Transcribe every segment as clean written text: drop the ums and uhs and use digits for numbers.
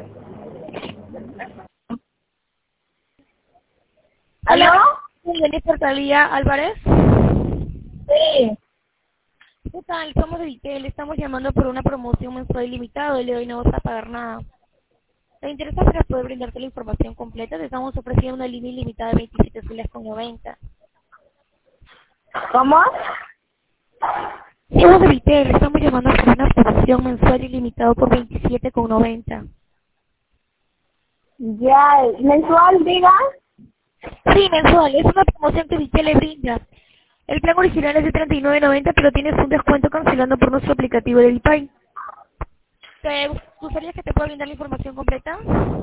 ¿Aló? Jennifer Talía Álvarez. Sí. ¿Qué tal? Somos de Vitel, estamos llamando por una promoción mensual ilimitada y hoy no vas a pagar nada. ¿Te interesa para poder brindarte la información completa? Te estamos ofreciendo una línea ilimitada de 27 soles con 90. ¿Cómo? Somos de Vitel, estamos llamando por una promoción mensual ilimitada por 27 con 90. Ya, mensual, diga. Sí, mensual, es una promoción que Vitel le brinda. El plan original es de 39.90, pero tienes un descuento cancelando por nuestro aplicativo de Vipay. ¿Te gustaría que te pueda brindar la información completa?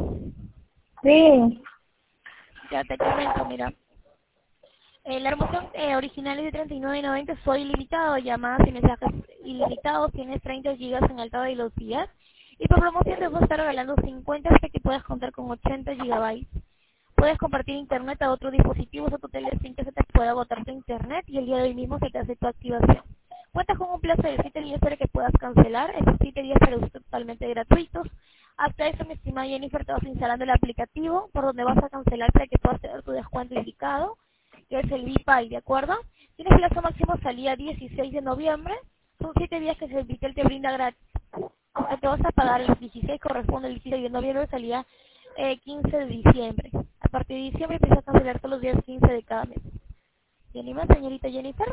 Sí. Ya te comento, mira. La promoción original es de 39.90, soy ilimitado, llamadas y mensajes ilimitados, tienes 30 gigas en alta velocidad. Y por promoción te voy a estar regalando 50 hasta que puedas contar con 80 gigabytes. Puedes compartir internet a otros dispositivos o tu tele sin que se te pueda agotar tu internet y el día de hoy mismo se te hace tu activación. Cuentas con un plazo de 7 días para que puedas cancelar, esos 7 días para uso totalmente gratuitos. Hasta eso, mi estimada Jennifer, te vas instalando el aplicativo por donde vas a cancelar para que puedas tener tu descuento indicado, que es el Vipay, ¿de acuerdo? Tienes plazo máximo salida 16 de noviembre, son 7 días que el Vitel te brinda gratis. Aunque te vas a pagar el 16, corresponde el 16 de noviembre, salida 15 de diciembre. A partir de diciembre empieza a cancelar todos los días 15 de cada mes. ¿Tiene más, señorita Jennifer?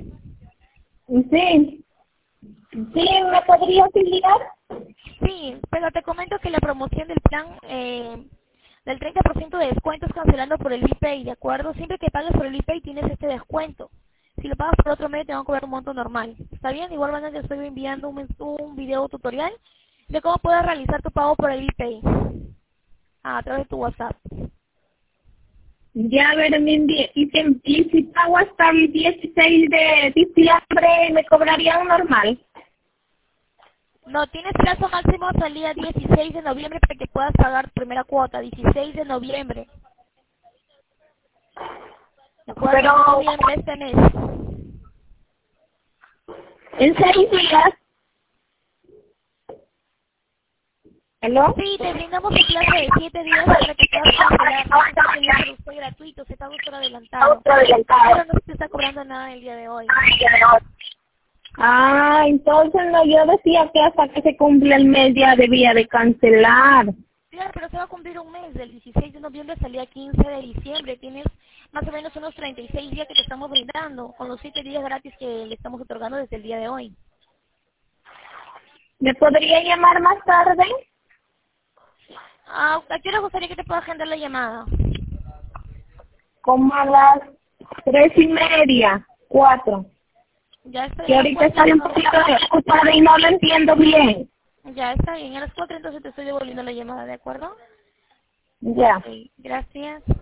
Sí. Sí, ¿me podrías indicar? Sí, pero te comento que la promoción del plan del 30% de descuentos cancelando por el Vipay, ¿de acuerdo? Siempre que pagues por el Vipay tienes este descuento. Si lo pagas por otro medio te van a cobrar un monto normal. ¿Está bien? De igual manera te estoy enviando un video tutorial de cómo puedes realizar tu pago por el Vipay a través de tu WhatsApp. Ya, a ver, y si pago hasta el 16 de diciembre, ¿me cobrarían normal? No, tienes plazo máximo hasta el día 16 de noviembre para que puedas pagar tu primera cuota, 16 de noviembre. ¿De acuerdo? Pero, En noviembre este mes. ¿en 6 días? ¿Aló? Sí, te brindamos un plazo de 7 días para que puedas cancelar. No es que es producto gratuito, se paga por adelantado. Otro adelantado. Pero no se te está cobrando nada el día de hoy. Ah, entonces no, yo decía que hasta que se cumple el mes ya debía de cancelar. Claro, pero se va a cumplir un mes, del 16 de noviembre salía 15 de diciembre. Tienes más o menos unos 36 días que te estamos brindando, con los 7 días gratis que le estamos otorgando desde el día de hoy. ¿Me podría llamar más tarde? ¿A qué hora gustaría que te pueda agendar la llamada? Como a las 3:30, 4. Ya está Que bien, a las ahorita 4 estoy un entonces. poquito ocupada y no lo entiendo bien. Ya está bien, a las 4 entonces te estoy devolviendo la llamada, ¿de acuerdo? Ya. Ok, gracias.